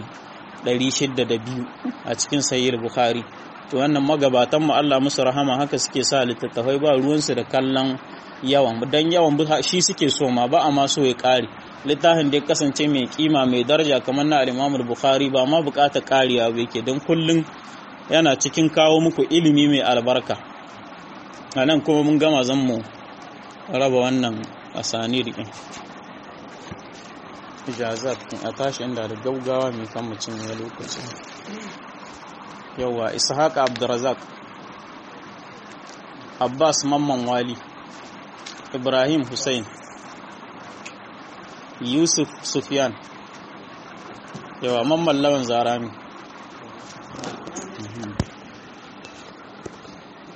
602 a cikin sahih Bukhari to wannan magabatan mu Allah musu rahama haka suke sa littattafai ba ruwansu da kallon yawan dan yawan shi suke so ma ba amma so ya kare littafin da ya kasance mai kima mai daraja kamar na al-Imam Bukhari ba ma bukatar kariya ba yake dan kullun yana cikin kawo muku ilimi mai albarka anan kuma mun gama zan mu raba wannan asani rikin ijazat a tashi inda da gaugawa mai kan mutum ya lokaci yawa Ishaq Abdurrazzaq Abbas Mamman Wali Ibrahim Hussein Yusuf Sufyan yawa mamman lawan zarami